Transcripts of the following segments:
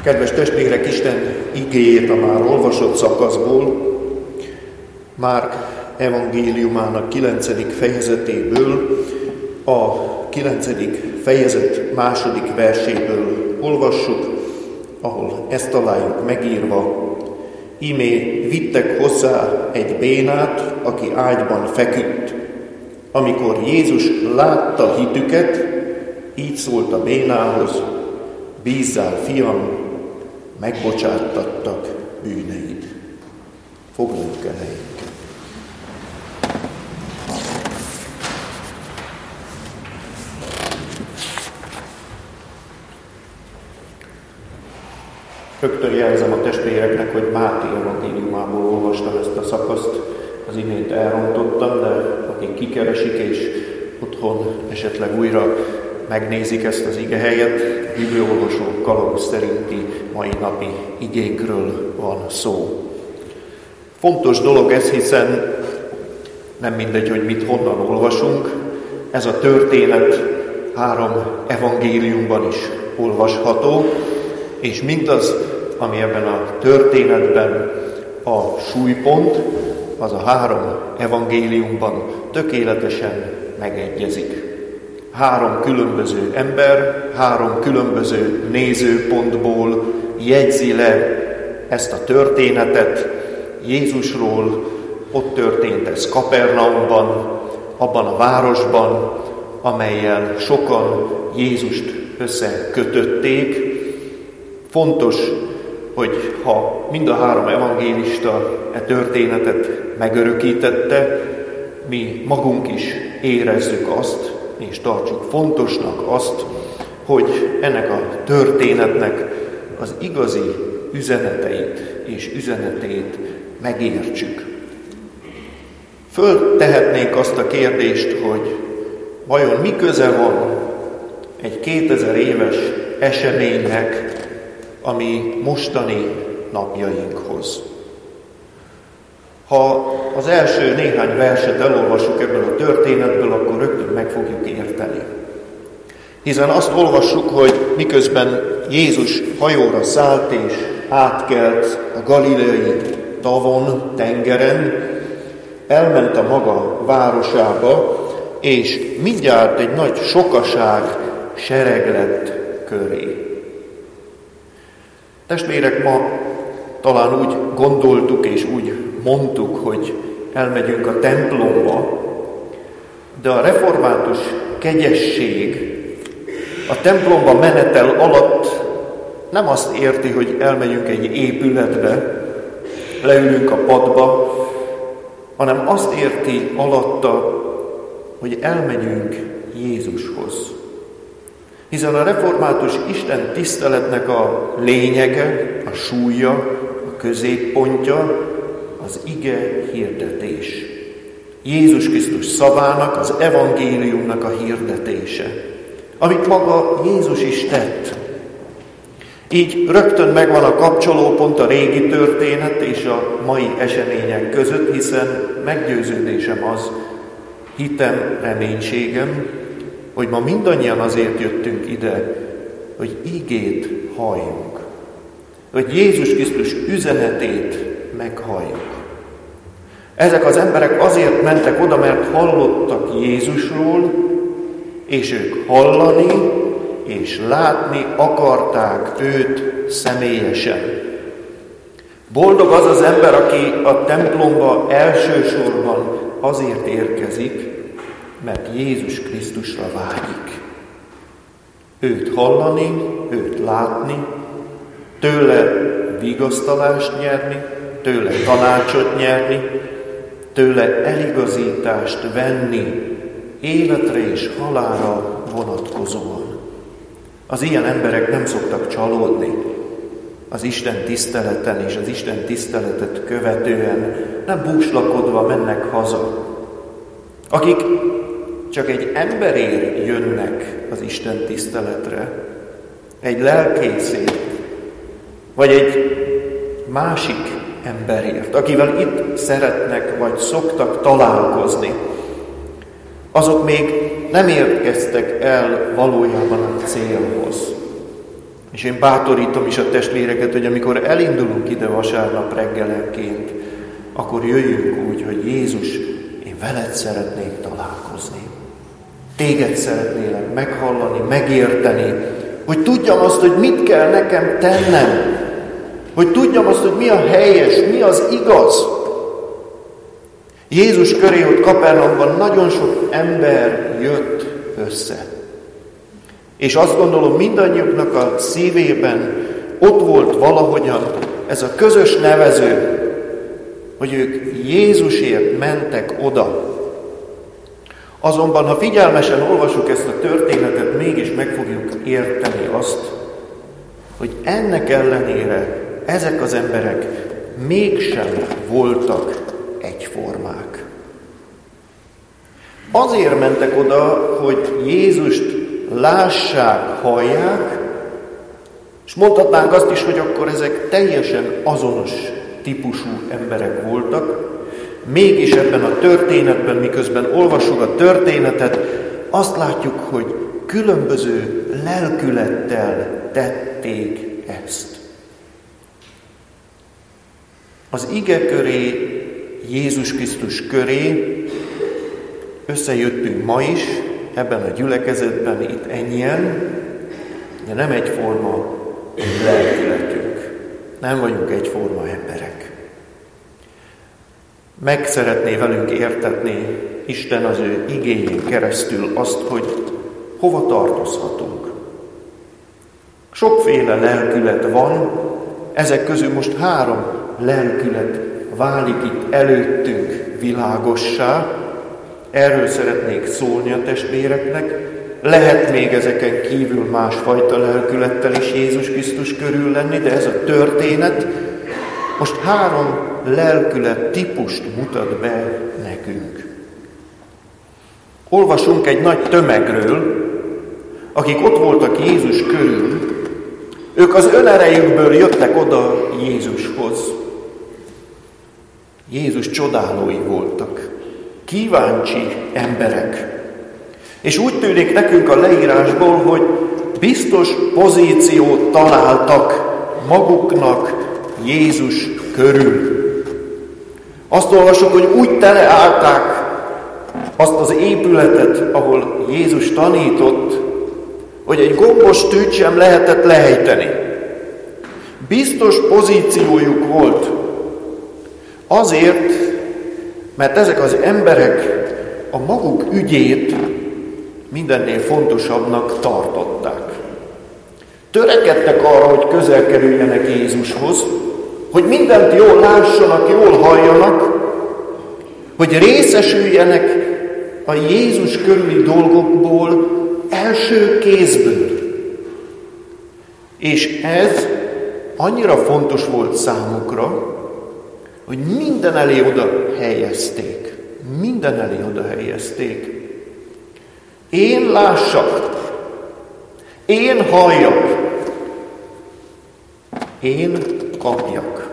Kedves testvérek, Isten igéjét a már olvasott szakaszból, Márk evangéliumának 9. fejezetéből, a 9. fejezet 2. verséből olvassuk, ahol ezt találjuk megírva: Íme vittek hozzá egy bénát, aki ágyban feküdt. Amikor Jézus látta hitüket, így szólt a bénához: Bízzál, fiam, megbocsáttattak bűneid. Foglaljuk el helyünket. Rögtön jelzem a testvéreknek, hogy Máté evangéliumából olvastam ezt a szakaszt, az imént elrontottam, de akik kikeresik és otthon esetleg újra megnézik ezt az igehelyet, a bibliaolvasó kalauz szerinti mai napi igénkről van szó. Fontos dolog ez, hiszen nem mindegy, hogy mit honnan olvasunk. Ez a történet 3 evangéliumban is olvasható, és mindaz, ami ebben a történetben a súlypont, az a 3 evangéliumban tökéletesen megegyezik. 3 különböző ember, 3 különböző nézőpontból jegyzi le ezt a történetet Jézusról. Ott történt ez Kapernaumban, abban a városban, amellyel sokan Jézust összekötötték. Fontos, hogy ha mind a 3 evangélista e történetet megörökítette, mi magunk is érezzük azt, és tartsuk fontosnak azt, hogy ennek a történetnek az igazi üzeneteit és üzenetét megértsük. Föltehetnénk azt a kérdést, hogy vajon mi köze van egy 2000 éves eseménynek a mi mostani napjainkhoz. Ha az első néhány verset elolvassuk ebből a történetből, akkor rögtön meg fogjuk érteni. Hiszen azt olvassuk, hogy miközben Jézus hajóra szállt és átkelt a galileai tavon, tengeren, elment a maga városába, és mindjárt egy nagy sokaság sereg lett köré. Testvérek, ma talán úgy gondoltuk és úgy mondtuk, hogy elmegyünk a templomba, de a református kegyesség a templomba menetel alatt nem azt érti, hogy elmegyünk egy épületbe, leülünk a padba, hanem azt érti alatta, hogy elmegyünk Jézushoz. Hiszen a református Isten tiszteletnek a lényege, a súlya, a középpontja az ige hirdetés. Jézus Krisztus szavának, az evangéliumnak a hirdetése, amit maga Jézus is tett. Így rögtön megvan a kapcsolópont a régi történet és a mai események között, hiszen meggyőződésem az, hitem, reménységem, hogy ma mindannyian azért jöttünk ide, hogy igét halljunk, hogy Jézus Krisztus üzenetét meghalljuk. Ezek az emberek azért mentek oda, mert hallottak Jézusról, és ők hallani és látni akarták őt személyesen. Boldog az az ember, aki a templomba elsősorban azért érkezik, mert Jézus Krisztusra vágyik. Őt hallani, őt látni, tőle vigasztalást nyerni, tőle tanácsot nyerni, tőle eligazítást venni életre és halálra vonatkozóan. Az ilyen emberek nem szoktak csalódni az Isten tiszteleten és az Isten tiszteletet követően, nem búslakodva mennek haza. Akik csak egy emberért jönnek az Isten tiszteletre, egy lelkészért, vagy egy másik emberért, akivel itt szeretnek vagy szoktak találkozni, azok még nem érkeztek el valójában a célhoz. És én bátorítom is a testvéreket, hogy amikor elindulunk ide vasárnap reggelenként, akkor jöjjünk úgy, hogy Jézus, én veled szeretnék találkozni. Téged szeretnélek meghallani, megérteni, hogy tudjam azt, hogy mit kell nekem tennem, hogy tudjam azt, hogy mi a helyes, mi az igaz. Jézus köré ott Kapernaumban nagyon sok ember jött össze. És azt gondolom, mindannyiuknak a szívében ott volt valahogyan ez a közös nevező, hogy ők Jézusért mentek oda. Azonban, ha figyelmesen olvasjuk ezt a történetet, mégis meg fogjuk érteni azt, hogy ennek ellenére ezek az emberek mégsem voltak egyformák. Azért mentek oda, hogy Jézust lássák, hallják, és mondhatnánk azt is, hogy akkor ezek teljesen azonos típusú emberek voltak. Mégis ebben a történetben, miközben olvassuk a történetet, azt látjuk, hogy különböző lelkülettel tették ezt. Az ige köré, Jézus Krisztus köré összejöttünk ma is, ebben a gyülekezetben, itt ennyien, de nem egyforma lelkületünk. Nem vagyunk egyforma emberek. Meg szeretné velünk értetni Isten az ő igéjén keresztül azt, hogy hova tartozhatunk. Sokféle lelkület van, ezek közül most 3 lelkület válik itt előttünk világossá. Erről szeretnék szólni a testvéreknek. Lehet még ezeken kívül másfajta lelkülettel is Jézus Krisztus körül lenni, de ez a történet most 3 lelkület típust mutat be nekünk. Olvasunk egy nagy tömegről, akik ott voltak Jézus körül. Ők az önerejükből jöttek oda Jézushoz. Jézus csodálói voltak, kíváncsi emberek. És úgy tűnik nekünk a leírásból, hogy biztos pozíciót találtak maguknak Jézus körül. Azt olvasok, hogy úgy teleállták azt az épületet, ahol Jézus tanított, hogy egy gombos tűt sem lehetett lehelyteni. Biztos pozíciójuk volt. Azért, mert ezek az emberek a maguk ügyét mindennél fontosabbnak tartották. Törekedtek arra, hogy közel kerüljenek Jézushoz, hogy mindent jól lássanak, jól halljanak, hogy részesüljenek a Jézus körüli dolgokból első kézből. És ez annyira fontos volt számukra, hogy minden elé oda helyezték. Minden elé oda helyezték. Én lássak, én halljak, én kapjak.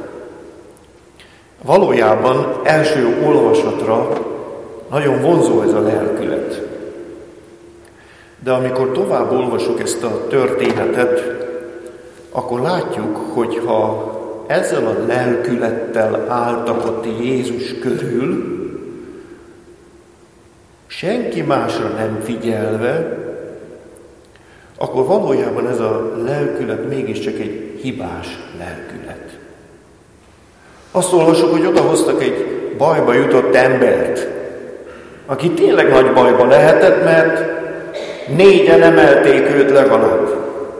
Valójában első olvasatra nagyon vonzó ez a lelkület. De amikor tovább olvasjuk ezt a történetet, akkor látjuk, hogy ha ezzel a lelkülettel álltak ott Jézus körül, senki másra nem figyelve, akkor valójában ez a lelkület mégiscsak egy hibás lelkület. Azt olvasok, hogy odahoztak egy bajba jutott embert, aki tényleg nagy bajba lehetett, mert 4-en emelték őt legalább.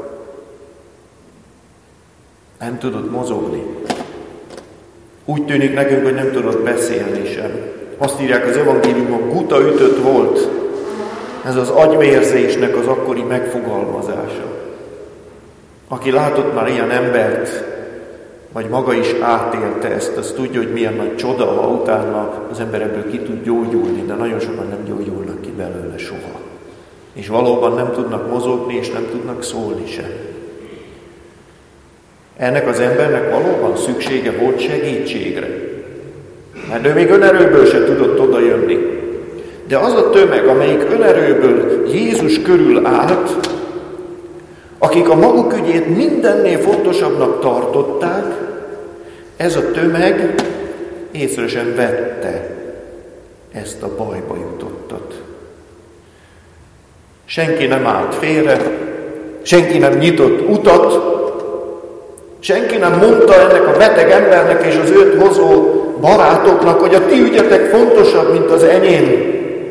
Nem tudott mozogni. Úgy tűnik nekünk, hogy nem tudott beszélni sem. Azt írják az evangéliumok, guta ütött volt. Ez az agyvérzésnek az akkori megfogalmazása. Aki látott már ilyen embert, vagy maga is átélte ezt, az tudja, hogy milyen nagy csoda, ha utána az ember ebből ki tud gyógyulni, de nagyon sokan nem gyógyulnak ki belőle soha. És valóban nem tudnak mozogni, és nem tudnak szólni sem. Ennek az embernek valóban szüksége volt segítségre. Mert ő még önerőből se tudott odajönni. De az a tömeg, amelyik önerőből Jézus körül állt, akik a maguk ügyét mindennél fontosabbnak tartották, ez a tömeg észre sem vette ezt a bajba jutottat. Senki nem állt félre, senki nem nyitott utat, senki nem mondta ennek a beteg embernek és az őt hozó barátoknak, hogy a ti ügyetek fontosabb, mint az enyém.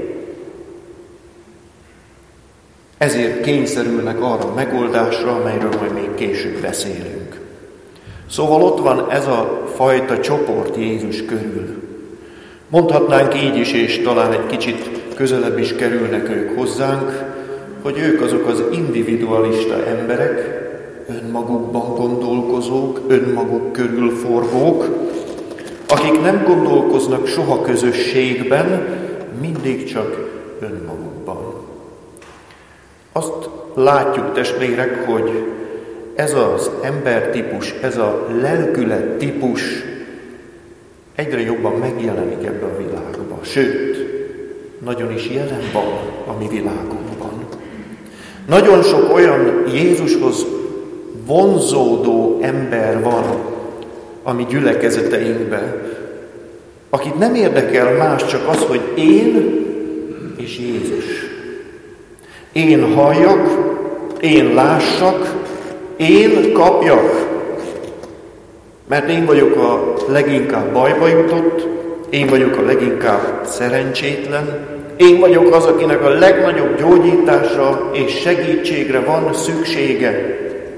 Ezért kényszerülnek arra a megoldásra, amelyről majd még később beszélünk. Szóval ott van ez a fajta csoport Jézus körül. Mondhatnánk így is, és talán egy kicsit közelebb is kerülnek ők hozzánk, hogy ők azok az individualista emberek, önmagukban gondolkozók, önmaguk körül forgók, akik nem gondolkoznak soha közösségben, mindig csak önmagukban. Azt látjuk, testvérek, hogy ez az embertípus, ez a lelkülettípus egyre jobban megjelenik ebbe a világba. Sőt, nagyon is jelen van a mi világunkban. Nagyon sok olyan Jézushoz vonzódó ember van a mi gyülekezeteinkben, akit nem érdekel más, csak az, hogy én és Jézus. Én halljak, én lássak, én kapjak. Mert én vagyok a leginkább bajba jutott, én vagyok a leginkább szerencsétlen, én vagyok az, akinek a legnagyobb gyógyításra és segítségre van szüksége.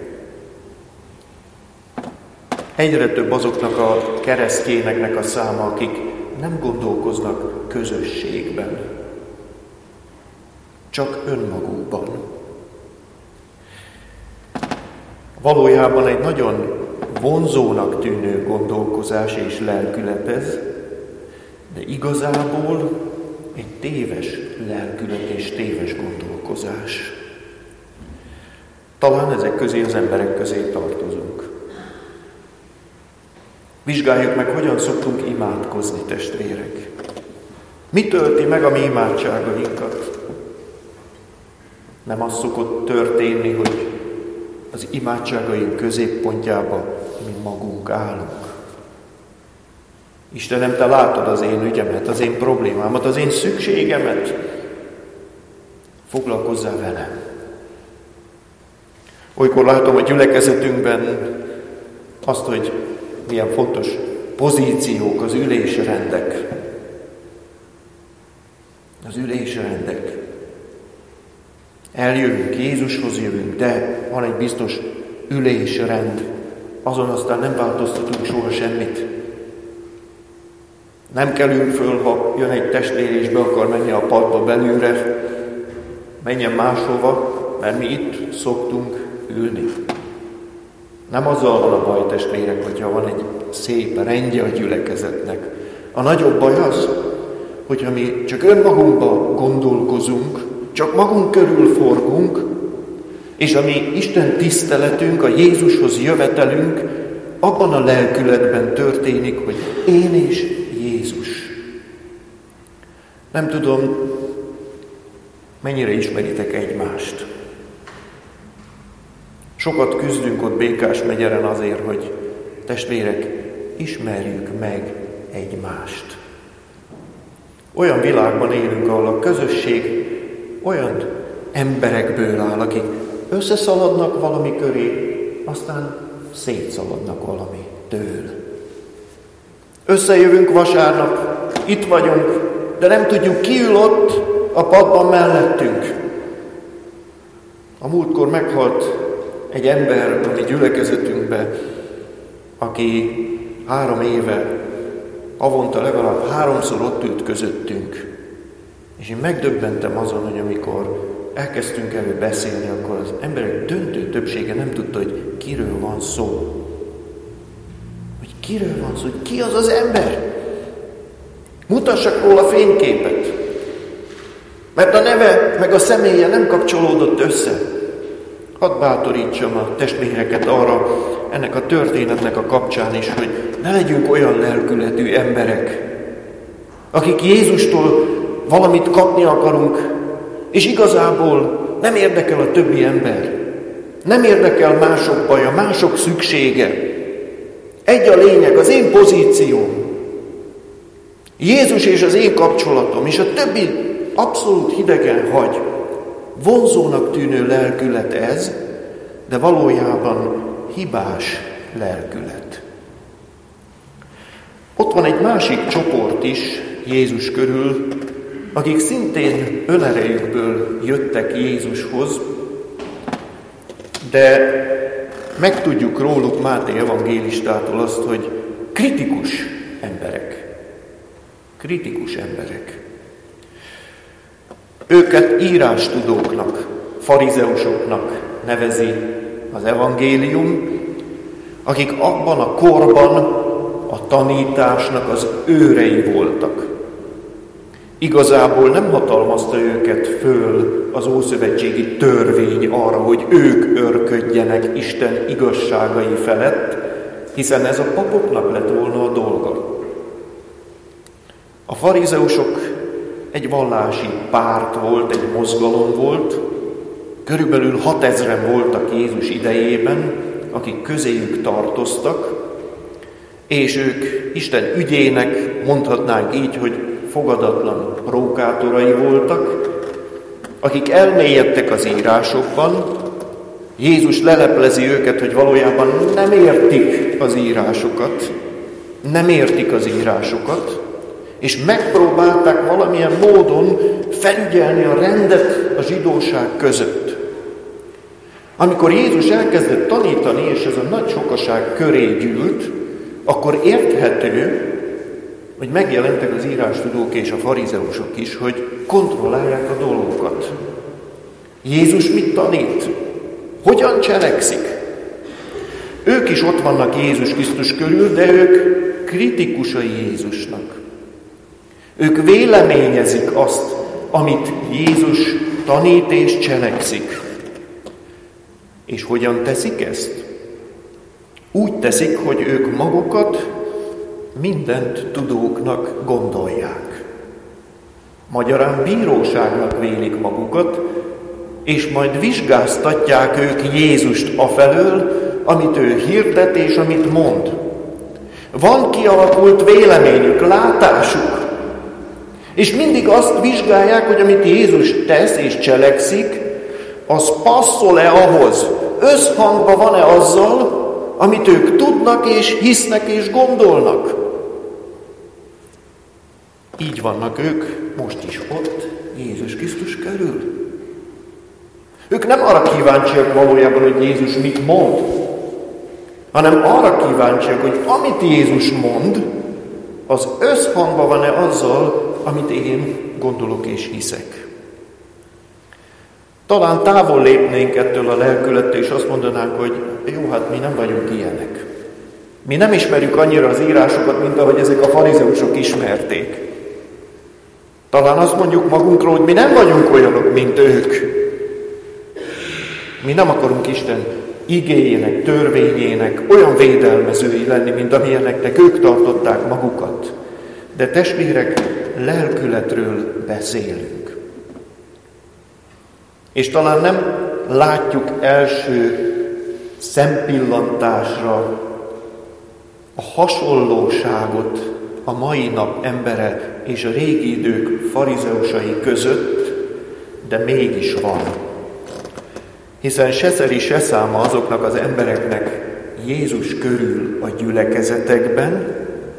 Egyre több azoknak a keresztényeknek a száma, akik nem gondolkoznak közösségben, csak önmagukban. Valójában egy nagyon vonzónak tűnő gondolkozás és lelkület ez, de igazából egy téves lelkület és téves gondolkozás. Talán ezek közé az emberek közé tartozunk. Vizsgáljuk meg, hogyan szoktunk imádkozni, testvérek. Mi tölti meg a mi imádságainkat? Nem az szokott történni, hogy az imádságaink középpontjába mi magunk állunk. Istenem, te látod az én ügyemet, az én problémámat, az én szükségemet. Foglalkozzál velem. Olykor látom a gyülekezetünkben azt, hogy milyen fontos pozíciók, az ülésrendek. Az ülésrendek. Eljövünk, Jézushoz jövünk, de van egy biztos ülésrend. Azon aztán nem változtatunk soha semmit. Nem kelünk föl, ha jön egy testvér és be akar menni a padba belülre, menjen máshova, mert mi itt szoktunk ülni. Nem azzal van a baj, testvérek, hogyha van egy szép rendje a gyülekezetnek. A nagyobb baj az, hogyha mi csak önmagunkba gondolkozunk, csak magunk körül forgunk, és a mi Isten tiszteletünk, a Jézushoz jövetelünk abban a lelkületben történik, hogy én és Jézus. Nem tudom, mennyire ismeritek egymást. Sokat küzdünk ott Békás megyeren azért, hogy testvérek, ismerjük meg egymást. Olyan világban élünk, ahol a közösség olyan emberekből áll, akik összeszaladnak valami köré, aztán szétszaladnak valamitől. Összejövünk vasárnap, itt vagyunk, de nem tudjuk, ki ül ott a padban mellettünk. A múltkor meghalt egy ember a mi gyülekezetünkbe, aki 3 éve, havonta legalább 3-szor ott ült közöttünk. És én megdöbbentem azon, hogy amikor elkezdtünk erről beszélni, akkor az emberek döntő többsége nem tudta, hogy kiről van szó. Hogy kiről van szó, hogy ki az az ember. Mutassak róla fényképet. Mert a neve meg a személye nem kapcsolódott össze. Hadd bátorítsam a testvéreket arra, ennek a történetnek a kapcsán is, hogy ne legyünk olyan lelkületű emberek, akik Jézustól valamit kapni akarunk, és igazából nem érdekel a többi ember. Nem érdekel mások baja, mások szüksége. Egy a lényeg, az én pozícióm. Jézus és az én kapcsolatom, és a többi abszolút hidegen hagy. Vonzónak tűnő lelkület ez, de valójában hibás lelkület. Ott van egy másik csoport is Jézus körül, akik szintén önerejükből jöttek Jézushoz, de megtudjuk róluk Máté evangélistától azt, hogy kritikus emberek. Kritikus emberek. Őket írástudóknak, farizeusoknak nevezi az evangélium, akik abban a korban a tanításnak az őrei voltak. Igazából nem hatalmazta őket föl az ószövetségi törvény arra, hogy ők őrködjenek Isten igazságai felett, hiszen ez a papoknak lett volna a dolga. A farizeusok egy vallási párt volt, egy mozgalom volt, körülbelül 6000-en voltak Jézus idejében, akik közéjük tartoztak, és ők Isten ügyének, mondhatnánk így, hogy fogadatlan prókátorai voltak, akik elmélyedtek az írásokban. Jézus leleplezi őket, hogy valójában nem értik az írásokat, és megpróbálták valamilyen módon felügyelni a rendet a zsidóság között. Amikor Jézus elkezdett tanítani, és ez a nagy sokaság köré gyűlt, akkor érthető, hogy megjelentek az írástudók és a farizeusok is, hogy kontrollálják a dolgokat. Jézus mit tanít? Hogyan cselekszik? Ők is ott vannak Jézus Krisztus körül, de ők kritikusai Jézusnak. Ők véleményezik azt, amit Jézus tanít és cselekszik. És hogyan teszik ezt? Úgy teszik, hogy ők magukat mindent tudóknak gondolják. Magyarán bíróságnak vélik magukat, és majd vizsgáztatják ők Jézust afelől, amit ő hirdet és amit mond. Van kialakult véleményük, látásuk, és mindig azt vizsgálják, hogy amit Jézus tesz és cselekszik, az passzol-e ahhoz, összhangban van-e azzal, amit ők tudnak és hisznek és gondolnak. Így vannak ők most is ott, Jézus Krisztus körül. Ők nem arra kíváncsiak valójában, hogy Jézus mit mond, hanem arra kíváncsiak, hogy amit Jézus mond, az összhangban van-e azzal, amit én gondolok és hiszek. Talán távol lépnénk ettől a lelkülettől, és azt mondanánk, hogy jó, hát mi nem vagyunk ilyenek. Mi nem ismerjük annyira az írásokat, mint ahogy ezek a farizeusok ismerték. Talán azt mondjuk magunkról, hogy mi nem vagyunk olyanok, mint ők. Mi nem akarunk Isten igéjének, törvényének olyan védelmezői lenni, mint amilyeneknek ők tartották magukat. De testvérek, lelkületről beszélünk. És talán nem látjuk első szempillantásra a hasonlóságot a mai nap embere és a régi idők farizeusai között, de mégis van. Hiszen se szeri, se száma azoknak az embereknek Jézus körül a gyülekezetekben,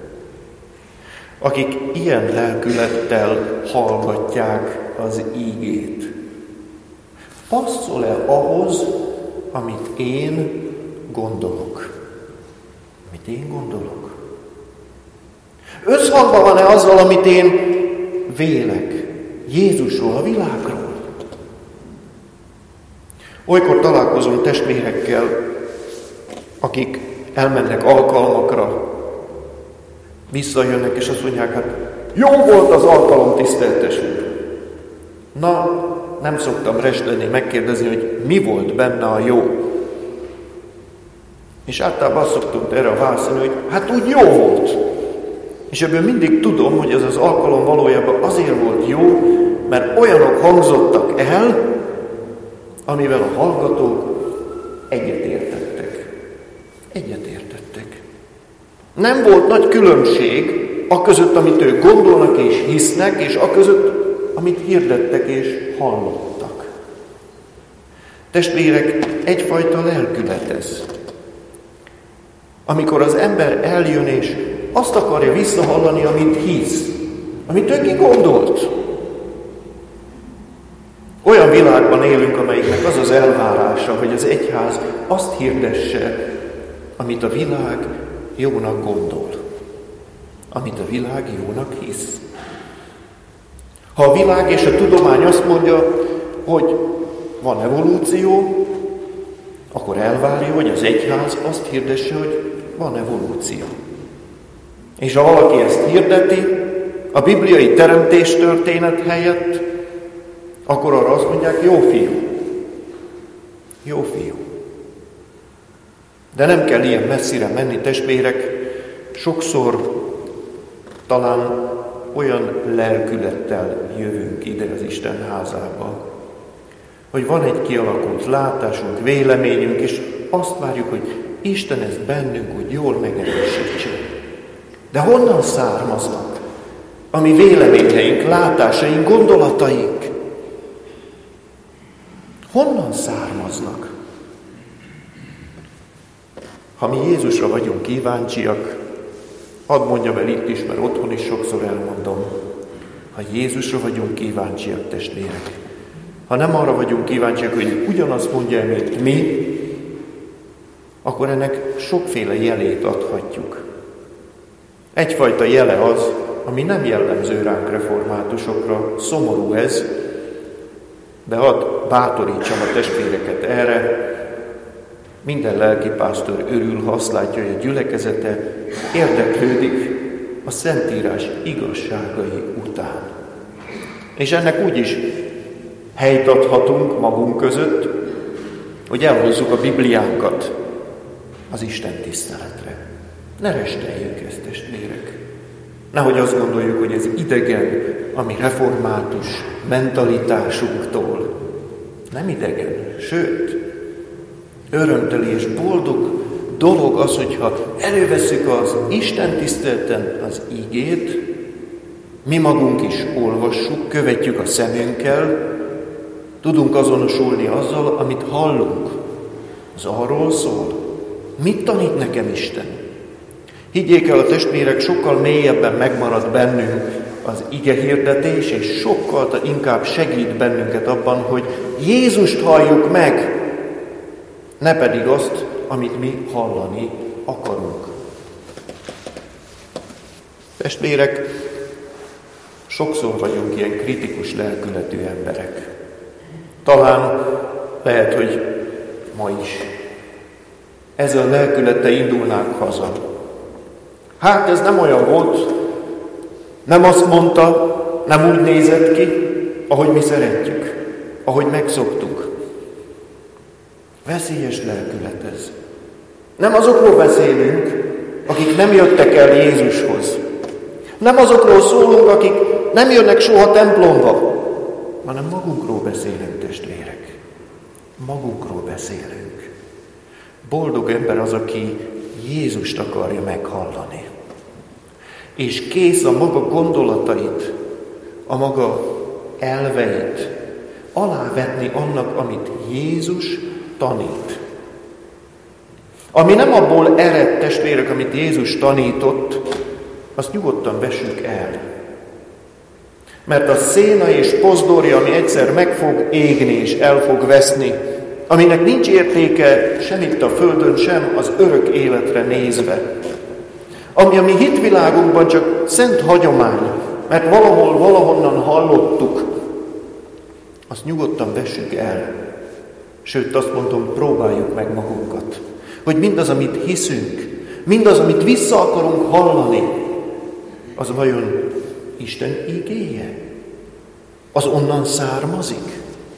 akik ilyen lelkülettel hallgatják az ígét. Passzol-e ahhoz, amit én gondolok? Amit én gondolok? Összhangban van-e azzal, amit én vélek Jézusról, a világról? Olykor találkozom testvérekkel, akik elmennek alkalmakra, visszajönnek, és azt mondják, hát jó volt az alkalom, tiszteltes úr. Na, nem szoktam restelni megkérdezni, hogy mi volt benne a jó. És általában azt szoktam erre a válaszolni, hogy hát úgy jó volt. És ebből mindig tudom, hogy ez az alkalom valójában azért volt jó, mert olyanok hangzottak el, amivel a hallgatók egyetértettek. Egyetértettek. Nem volt nagy különbség a között, amit ők gondolnak és hisznek, és a között, amit hirdettek és hallottak. Testvérek, egyfajta lelkület ez. Amikor az ember eljön és azt akarja visszahallani, amit hisz, amit ő gondolt. Olyan világban élünk, amelyiknek az az elvárása, hogy az egyház azt hirdesse, amit a világ jónak gondol. Amit a világ jónak hisz. Ha a világ és a tudomány azt mondja, hogy van evolúció, akkor elvárja, hogy az egyház azt hirdesse, hogy van evolúció. És ha valaki ezt hirdeti, a bibliai teremtéstörténet helyett, akkor arra azt mondják, jó fiú. Jó fiú. De nem kell ilyen messzire menni, testvérek. Sokszor talán olyan lelkülettel jövünk ide az Isten házába, hogy van egy kialakult látásunk, véleményünk, és azt várjuk, hogy Isten ezt bennünk úgy jól megerősítse. De honnan származnak a mi véleményeink, látásaink, gondolataink? Honnan származnak? Ha mi Jézusra vagyunk kíváncsiak, hadd mondjam el itt is, mert otthon is sokszor elmondom, ha Jézusra vagyunk kíváncsiak, testvérek, ha nem arra vagyunk kíváncsiak, hogy ugyanazt mondja, mint mi, akkor ennek sokféle jelét adhatjuk. Egyfajta jele az, ami nem jellemző ránk reformátusokra, szomorú ez, de hadd bátorítsam a testvéreket erre, minden lelkipásztor örül, ha azt látja, hogy a gyülekezete érdeklődik a Szentírás igazságai után. És ennek úgy is helyt adhatunk magunk között, hogy elhozzuk a Bibliánkat az Isten tiszteletre. Ne resteljük ezt, testvérek. Nehogy azt gondoljuk, hogy ez idegen a mi református mentalitásunktól. Nem idegen, sőt, örömteli és boldog dolog az, hogyha elővesszük az Isten tiszteleten az igét, mi magunk is olvassuk, követjük a szemünkkel, tudunk azonosulni azzal, amit hallunk. Az arról szól. Mit tanít nekem Isten? Higgyék el, a testvérek, sokkal mélyebben megmarad bennünk az igehirdetés, és sokkal inkább segít bennünket abban, hogy Jézust halljuk meg, ne pedig azt, amit mi hallani akarunk. Testvérek, sokszor vagyunk ilyen kritikus lelkületű emberek. Talán lehet, hogy ma is ezzel a lelkülettel indulnánk haza. Hát ez nem olyan volt, nem azt mondta, nem úgy nézett ki, ahogy mi szeretjük, ahogy megszoktuk. Veszélyes lelkület ez. Nem azokról beszélünk, akik nem jöttek el Jézushoz. Nem azokról szólunk, akik nem jönnek soha templomba, hanem magunkról beszélünk, testvérek. Magunkról beszélünk. Boldog ember az, aki Jézust akarja meghallani. És kész a maga gondolatait, a maga elveit alávetni annak, amit Jézus tanít. Ami nem abból ered, testvérek, amit Jézus tanított, azt nyugodtan vessük el. Mert a széna és pozdorja, ami egyszer meg fog égni és el fog veszni, aminek nincs értéke sem itt a földön, sem az örök életre nézve. Ami a mi hitvilágunkban csak szent hagyomány, mert valahol, valahonnan hallottuk, azt nyugodtan vessük el. Sőt, azt mondom, próbáljuk meg magunkat, hogy mindaz, amit hiszünk, mindaz, amit vissza akarunk hallani, az vajon Isten igéje? Az onnan származik?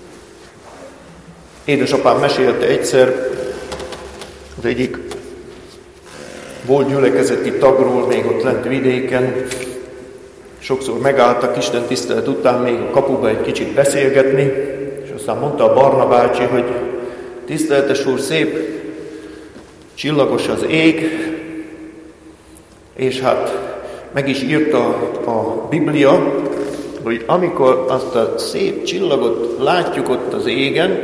Édesapám mesélte egyszer az egyik volt gyülekezeti tagról, még ott lent vidéken. Sokszor megálltak Isten tisztelet után még a kapuba egy kicsit beszélgetni, és aztán mondta a Barna bácsi, hogy Tiszteletes Úr, szép, csillagos az ég, és hát meg is írta a Biblia, hogy amikor azt a szép csillagot látjuk ott az égen,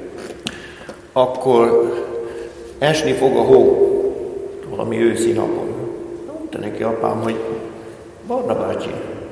akkor esni fog a hó valami őszi napon. Mondta neki apám, hogy Barna bácsi,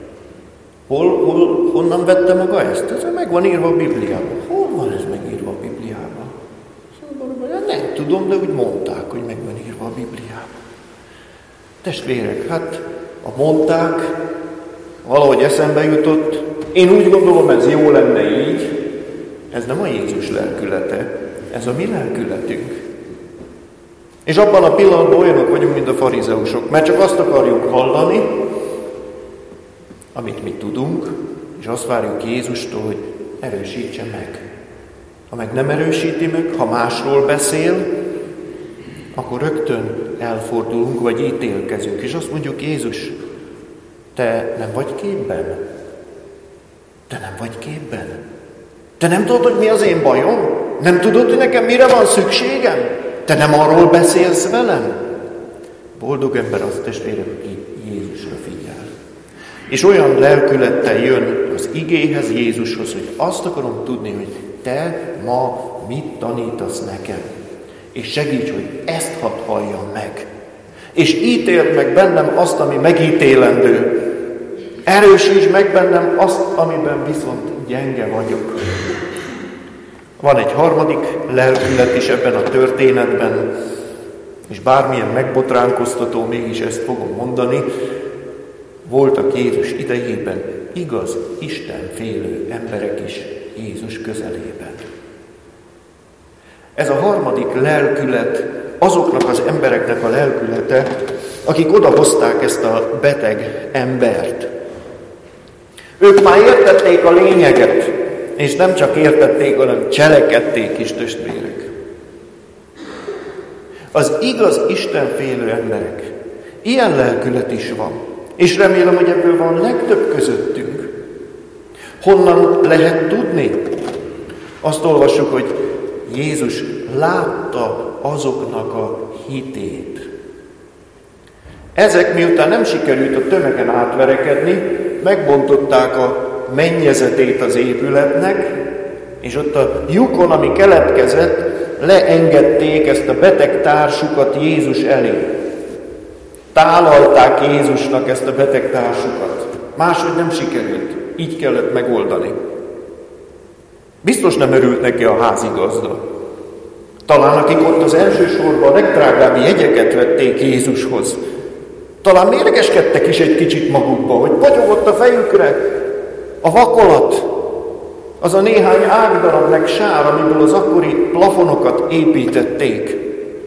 honnan vette maga ezt? Ez meg van írva a Bibliában. Hol van ez megírva a Bibliában? Szóval nem tudom, de úgy mondták, hogy meg van írva a Bibliában. Testvérek, hát a mondták, valahogy eszembe jutott. Én úgy gondolom, ez jó lenne így. Ez nem a Jézus lelkülete, ez a mi lelkületünk. És abban a pillanatban olyanok vagyunk, mint a farizeusok, mert csak azt akarjuk hallani, amit mi tudunk, és azt várjuk Jézustól, hogy erősítse meg. Ha meg nem erősíti meg, ha másról beszél, akkor rögtön elfordulunk, vagy ítélkezünk, és azt mondjuk, Jézus, te nem vagy képben? Te nem vagy képben? Te nem tudod, hogy mi az én bajom? Nem tudod, hogy nekem mire van szükségem? Te nem arról beszélsz velem? Boldog ember az, testvérem, aki Jézusra figyel. És olyan lelkülettel jön az igéhez, Jézushoz, hogy azt akarom tudni, hogy te ma mit tanítasz nekem. És segíts, hogy ezt hadd halljam meg. És ítéld meg bennem azt, ami megítélendő. Erősítsd meg bennem azt, amiben viszont gyenge vagyok. Van egy harmadik lelkület is ebben a történetben, és bármilyen megbotránkoztató, mégis ezt fogom mondani, voltak Jézus idejében igaz, Istenfélő emberek is Jézus közelében. Ez a harmadik lelkület azoknak az embereknek a lelkülete, akik odahozták ezt a beteg embert. Ők már értették a lényeget, és nem csak értették, hanem cselekedték is, testvérek. Az igaz Istenfélő emberek, ilyen lelkület is van, és remélem, hogy ebből van legtöbb közöttünk. Honnan lehet tudni? Azt olvassuk, hogy Jézus látta azoknak a hitét. Ezek miután nem sikerült a tömegen átverekedni, megbontották a mennyezetét az épületnek, és ott a lyukon, ami keletkezett, leengedték ezt a beteg társukat Jézus elé. Tálalták Jézusnak ezt a beteg társukat. Máshogy nem sikerült. Így kellett megoldani. Biztos nem örült neki a házigazda. Talán akik ott az első sorban a legdrágább jegyeket vették Jézushoz, talán mérgeskedtek is egy kicsit magukba, hogy potyogott a fejükre a vakolat, az a néhány ágdarab meg sár, amiből az akkori plafonokat építették.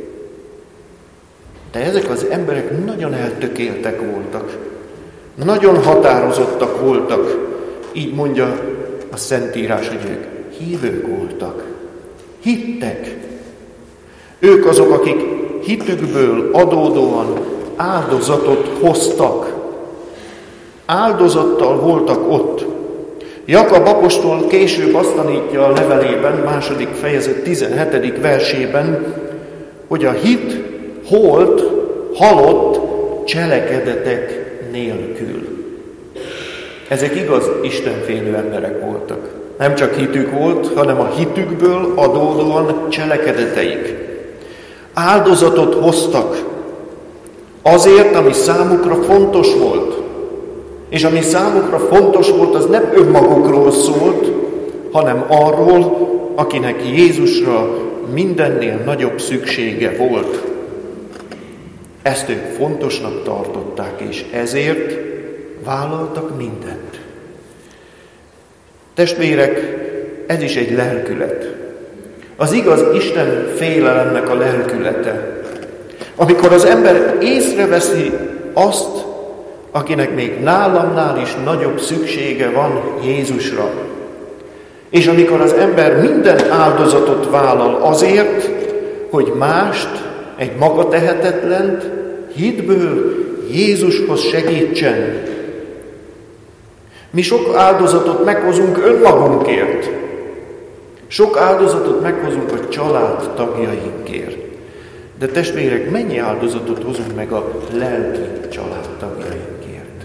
De ezek az emberek nagyon eltökéltek voltak, nagyon határozottak voltak, így mondja a Szentírás, hogy ők hívők voltak, hittek. Ők azok, akik hitükből adódóan áldozatot hoztak. Áldozattal voltak ott. Jakab apostol később azt tanítja a levelében, 2. fejezet 17. versében, hogy a hit holt, halott cselekedetek nélkül. Ezek igaz Istenfélő emberek voltak. Nem csak hitük volt, hanem a hitükből adódóan cselekedeteik. Áldozatot hoztak azért, ami számukra fontos volt. És ami számukra fontos volt, az nem önmagukról szólt, hanem arról, akinek Jézusra mindennél nagyobb szüksége volt. Ezt ők fontosnak tartották, és ezért vállaltak mindent. Testvérek, ez is egy lelkület. Az igaz Isten félelemnek a lelkülete. Amikor az ember észreveszi azt, akinek még nálamnál is nagyobb szüksége van Jézusra. És amikor az ember minden áldozatot vállal azért, hogy mást, egy maga tehetetlent, hitből Jézushoz segítsen. Mi sok áldozatot meghozunk önmagunkért. Sok áldozatot meghozunk a család tagjainkért. De testvérek, mennyi áldozatot hozunk meg a lelki család tagjainkért?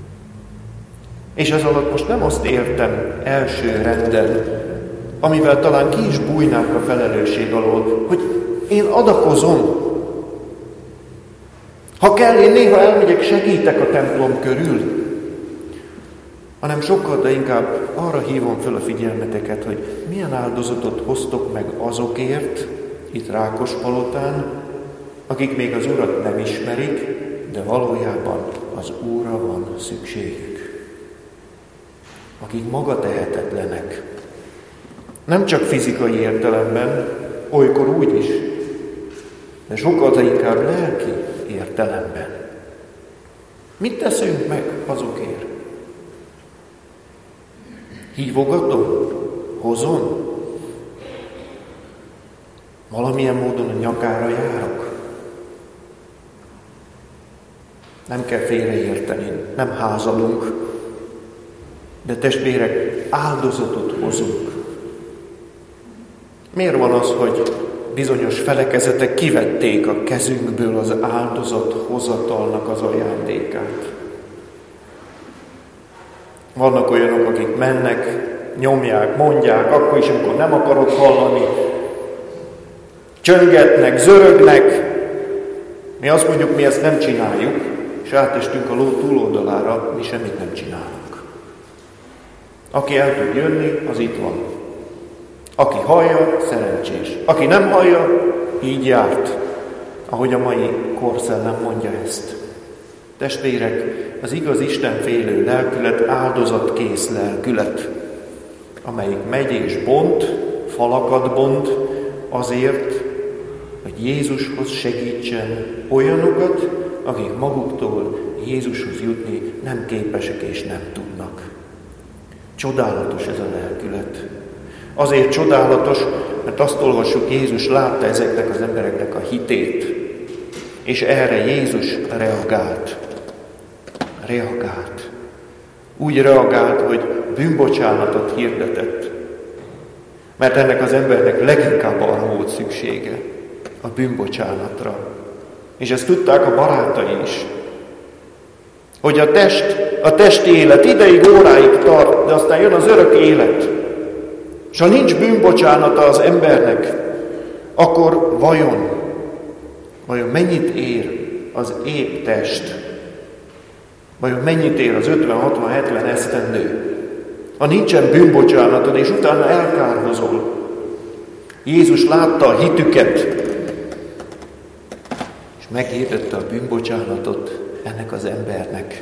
És ez alatt most nem azt értem első renden, amivel talán ki is bújnánk a felelősség alól, hogy én adakozom. Ha kell, én néha elmegyek, segítek a templom körül. Hanem sokkal, de inkább arra hívom fel a figyelmeteket, hogy milyen áldozatot hoztok meg azokért, itt Rákospalotán, akik még az Urat nem ismerik, de valójában az Úrra van szükségük. Akik maga tehetetlenek. Nem csak fizikai értelemben, olykor úgy is, de sokkal, de inkább lelki értelemben. Mit teszünk meg azokért? Hívogatom? Hozom? Valamilyen módon a nyakára járok? Nem kell félreérteni, nem házalunk, de testvérek, áldozatot hozunk. Miért van az, hogy bizonyos felekezetek kivették a kezünkből az áldozat hozatalnak az ajándékát? Vannak olyanok, akik mennek, nyomják, mondják, akkor is, amikor nem akarok hallani, csöngetnek, zörögnek. Mi azt mondjuk, mi ezt nem csináljuk, és átestünk a ló túloldalára, mi semmit nem csinálunk. Aki el tud jönni, az itt van. Aki hallja, szerencsés. Aki nem hallja, így járt, ahogy a mai korszellem mondja ezt. Testvérek, az igaz Istenfélő lelkület áldozatkész lelkület, amelyik megy és bont, falakat bont azért, hogy Jézushoz segítsen olyanokat, akik maguktól Jézushoz jutni nem képesek és nem tudnak. Csodálatos ez a lelkület. Azért csodálatos, mert azt olvassuk, Jézus látta ezeknek az embereknek a hitét, és erre Jézus reagált. Úgy reagált, hogy bűnbocsánatot hirdetett. Mert ennek az embernek leginkább arra volt szüksége, a bűnbocsánatra. És ezt tudták a barátai is. Hogy a testi élet ideig, óráig tart, de aztán jön az örök élet. És ha nincs bűnbocsánata az embernek, akkor vajon mennyit ér az épp test? Vajon mennyit ér az 50-60-70 esztendő? Ha nincsen bűnbocsánatod, és utána elkárhozol. Jézus látta a hitüket, és meghirdette a bűnbocsánatot ennek az embernek.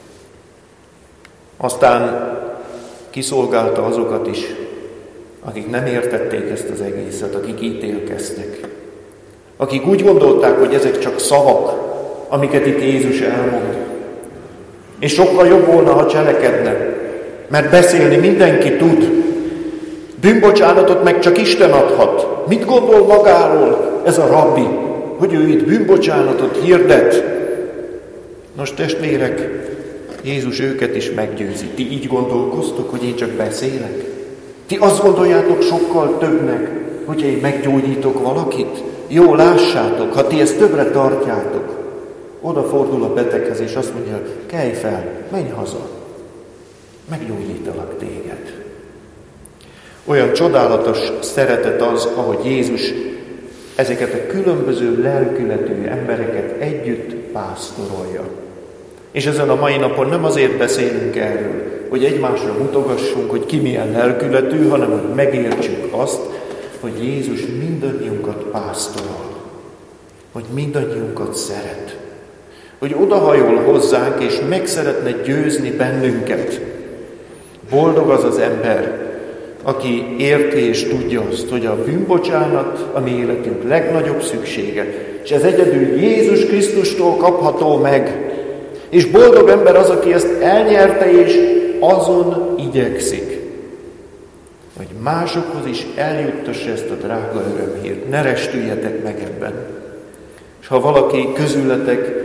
Aztán kiszolgálta azokat is, akik nem értették ezt az egészet, akik ítélkeztek. Akik úgy gondolták, hogy ezek csak szavak, amiket itt Jézus elmond. És sokkal jobb volna, ha cselekedne, mert beszélni mindenki tud. Bűnbocsánatot meg csak Isten adhat. Mit gondol magáról ez a rabbi, hogy ő itt bűnbocsánatot hirdet? Nos, testvérek, Jézus őket is meggyőzi. Ti így gondolkoztok, hogy én csak beszélek? Ti azt gondoljátok sokkal többnek, hogyha én meggyógyítok valakit? Jó, lássátok, ha ti ezt többre tartjátok. Odafordul a beteghez, és azt mondja, kelj fel, menj haza. Meggyógyítalak téged. Olyan csodálatos szeretet az, ahogy Jézus ezeket a különböző lelkületű embereket együtt pásztorolja. És ezen a mai napon nem azért beszélünk erről, hogy egymásra mutogassunk, hogy ki milyen lelkületű, hanem hogy megértsük azt, hogy Jézus mindannyiunkat pásztorol, hogy mindannyiunkat szeret, hogy odahajol hozzánk, és meg szeretne győzni bennünket. Boldog az az ember, aki érti és tudja azt, hogy a bűnbocsánat a mi életünk legnagyobb szüksége, és ez egyedül Jézus Krisztustól kapható meg. És boldog ember az, aki ezt elnyerte, és azon igyekszik, hogy másokhoz is eljuttassa ezt a drága örömhírt. Ne restüljetek meg ebben. És ha valaki közületek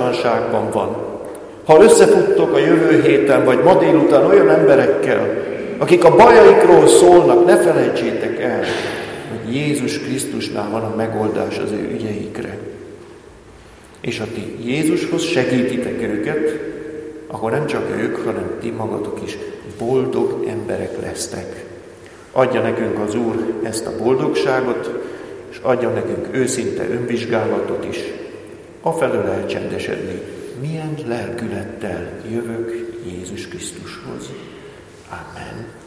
kilátástalanságban van, ha összefuttok a jövő héten, vagy ma délután olyan emberekkel, akik a bajaikról szólnak, ne felejtsétek el, hogy Jézus Krisztusnál van a megoldás az ő ügyeikre. És ha ti Jézushoz segítitek őket, akkor nem csak ők, hanem ti magatok is boldog emberek lesztek. Adja nekünk az Úr ezt a boldogságot, és adja nekünk őszinte önvizsgálatot is, afelől elcsendesedni, milyen lelkülettel jövök Jézus Krisztushoz. Amen.